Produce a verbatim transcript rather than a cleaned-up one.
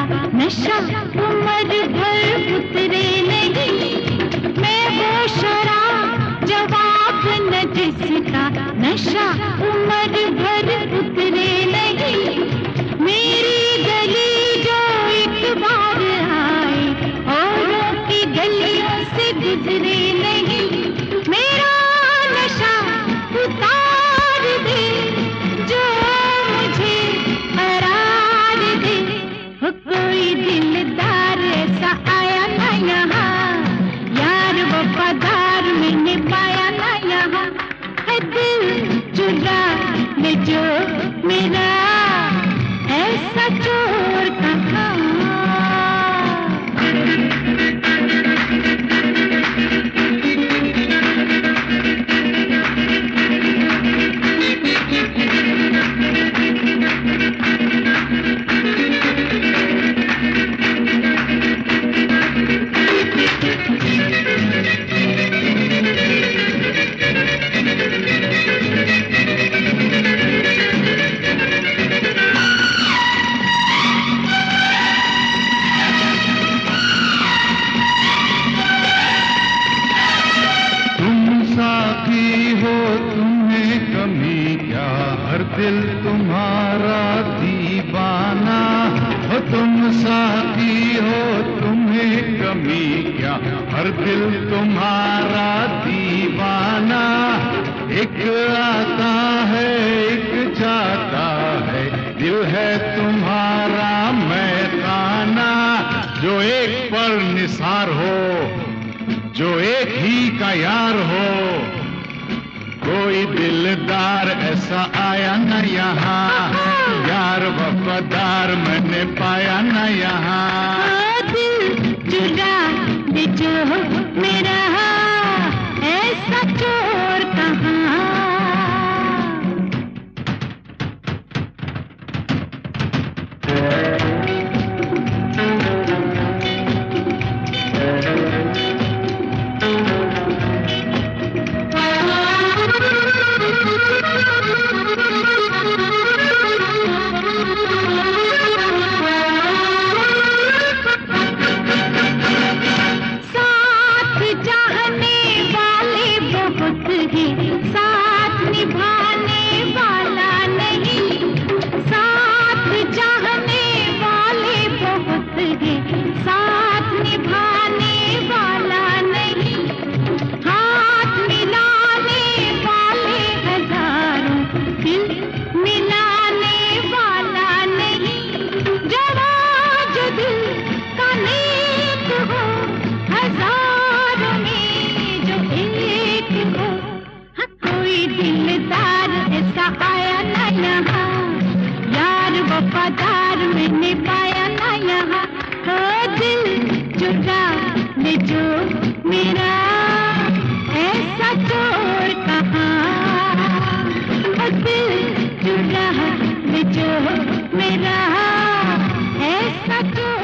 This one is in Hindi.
नशा उम्र भर उतरे नहीं, मैं वो शराब जवाब न जिसका, नशा उम्र भर उतरे नहीं। मेरी गली जो एक बार आए औरों की गलियों से गुजरे नहीं, मेरा नशा उतार दे जो मुझे करार दे। हो कोई दिलदार ऐसा आया ना यहाँ, यार वफादार मैंने पाया ना यहाँ, है दिल चुरा ले जो मेरा, ऐसा चोर कहाँ। दिल तुम्हारा दीवाना हो, तुम साथी हो तुम्हें कमी क्या, हर दिल तुम्हारा दीवाना। एक आता है एक जाता है, दिल है तुम्हारा मैदाना। जो एक पर निसार हो, जो एक ही का यार हो, कोई दिलदार ऐसा आया न यहाँ, यार वफादार मैंने पाया न यहाँ। दिल चुरा ले जो मेरा, ऐसा चोर कहाँ। साथ निभाने वाला नहीं, साथ चाहने वाले बहुत हैं, साथ निभाने वाला नहीं, हाथ मिलाने वाले हजारों, दिल मिलाने वाला नहीं। जरा जो दिल का नेक हो, हजारों में जो एक हो, कोई दिलदार ऐसा आया ना यहाँ, यार वफादार मैंने पाया ना यहाँ। हो दिल चुरा ले जो मेरा, ऐसा चोर कहाँ। हो दिल चुरा ले जो मेरा, ऐसा चोर